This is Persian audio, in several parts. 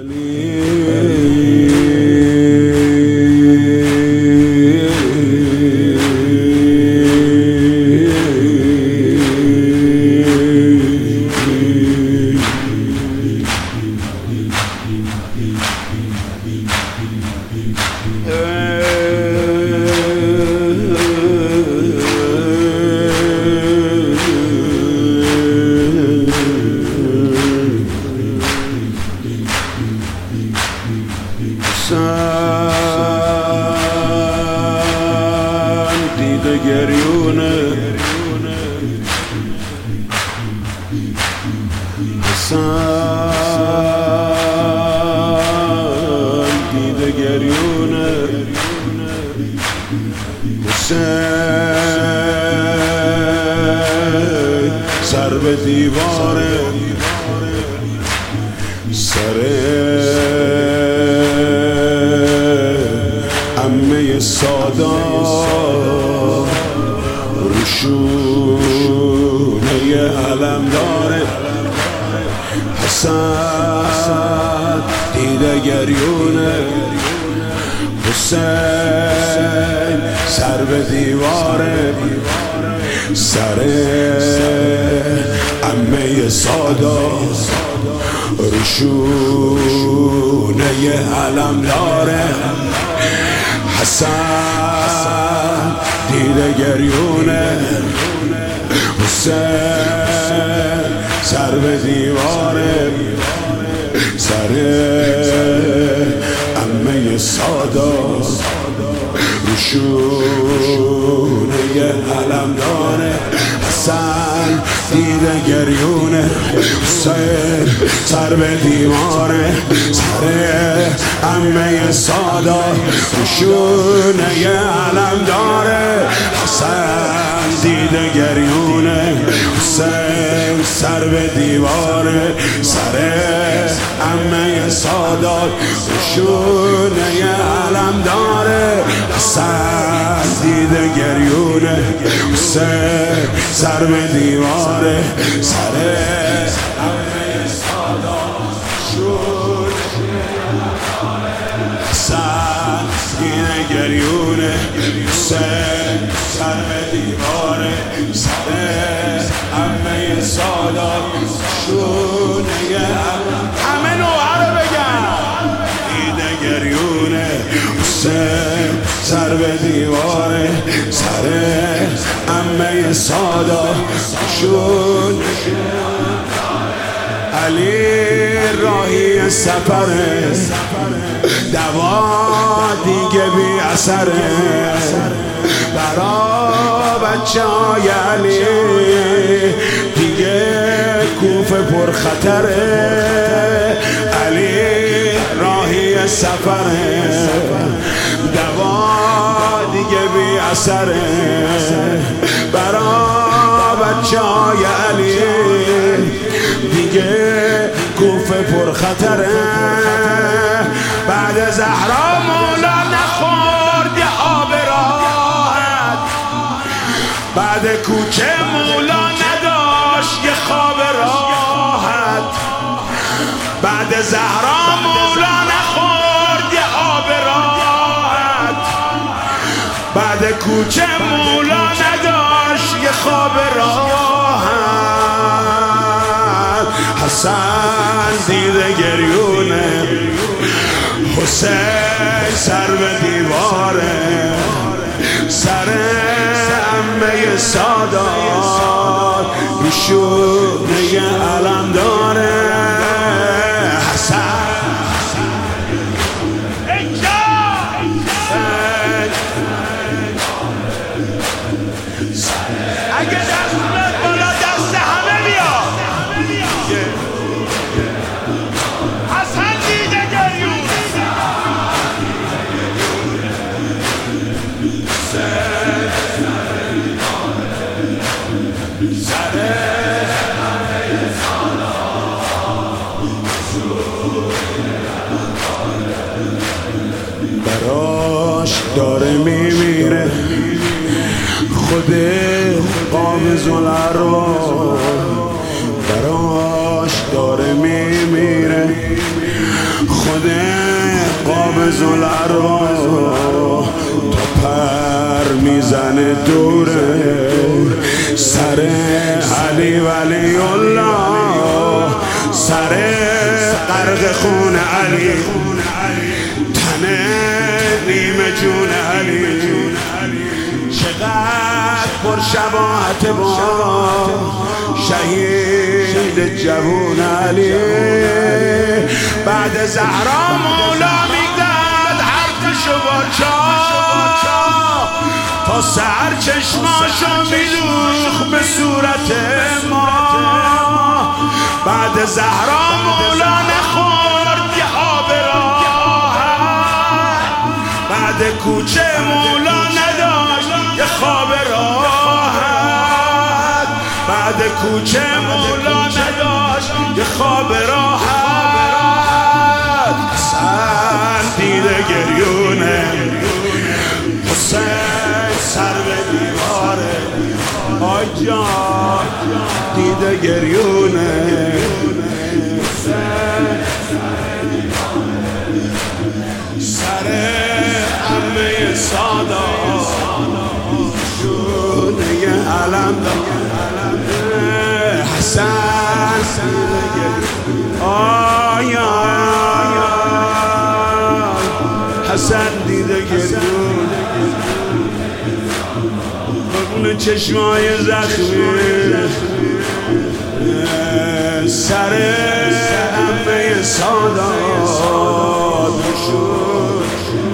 دیده گریونه حسن دیده گریونه حسین سر به دیواره سر عمه سادات روشونه علم داره حسن دیده گریونه حسین سر به دیواره سر عمه سادات روشونه علم داره حسن دیده گریونه حسین سر به دیواره سر عمه سادات روشونه علم داره حسن دیده گریونه حسین سر به دیواره سر عمه سادات روشونه علم داره حسن دیده گریونه حسین سر به دیواره سر عمه سادات روشونه علم داره حسن دیده گریونه حسین سر به دیواره سر عمه سادات حسن دیده گریونه حسین سر به دیواره سر عمه سادات شونه همه نوعه رو بگم دیده گریونه حسین سر به دیواره سر عمه سادات شونه علی راهی سفره دوا دیگه بی اثره برا بچه های علی دیگه کوفه پر خطره علی راهی سفره دوا دیگه بی اثره برا بچه های علی دیگه کوفه پر خطره بعد زهرا مولا نخورد یه آب راحت بعد کوچه مولا نداشت یه خواب راحت بعد زهرا مولا نخورد یه آب راحت بعد کوچه مولا نداشت یه خواب راحت حسن دیده گریونه حسین سر به دیواره سر عمه سادات روشونه علم داره حسن اگه دست بالا دست همه بیا حسن دیده گریونه سر براش داره میمیره خود قابض الارواح براش داره میمیره خود قابض الارواح تا پر میزنه دوره سر علی ولی الله، سر غرق خون علی، تنه نیمه جون علی، چقدر پر شباهت با شهید جوون علی. بعد زهرا مولا میداد حرفشو با چاه تا سر چشماشو میدوخ به صورت ما. بعد زهرا مولا نخورد یه آب راحت، بعد کوچه مولا نداشت یه خواب راحت، بعد کوچه مولا نداشت یه خواب راحت. حسن دیده گریونه، حسین سر به دیواره، آی جان دیده گریونه، سر عمه سادات شونه یه علم داره. حسن آی حسن دیده گریونه، اون چشمای زخمی، سر عمه سادات شد.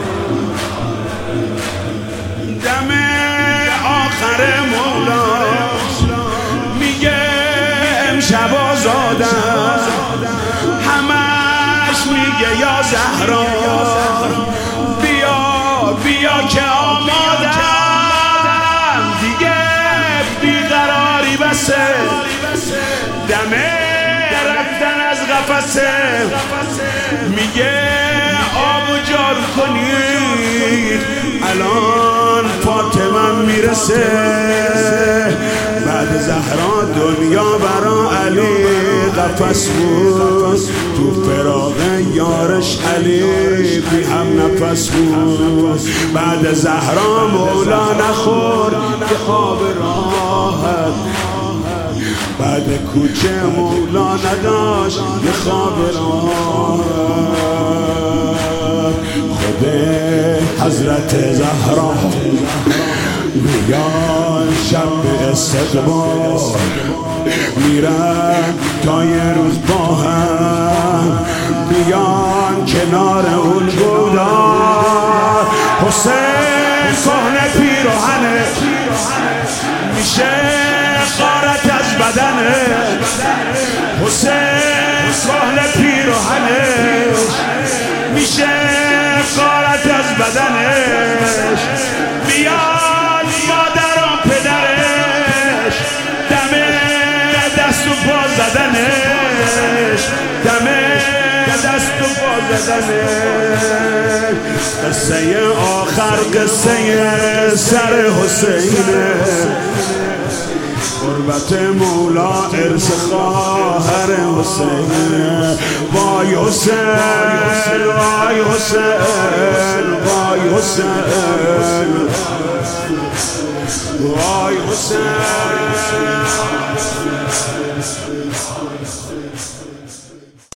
دم آخر مولا میگه امشب آزادم، همش میگه یا زهرا بیا بیا که آمادم، دیگه بیقراری بسه، دمه رفتن از قفسه، میگه آبو جارو کنید الان فاطمه میرسه. بعد زهرا دنیا برا علی قفس بود، تو فراق یارش علی بی هم نفس بود. بعد زهرا مولا نخورد که خواب راحت، بعد کوچه مولا نداشت یه خواب راحت. خود حضرت زهرا میان شب استقبال، میرن تا یه روز با هم بیان کنار اون گودار. حسین کهنه پیراهنه میشه غارت از بدنه، حسین کهنه پیراهنش میشه غارت از بدنش. میاد مادرم پدرش دمه دست و پا زدنش، دمه دست و پا زدنش. قصه آخر قصه سر حسینه، قربت مولا ارث خواهر حسین. وای حسین وای حسین وای حسین وای حسین.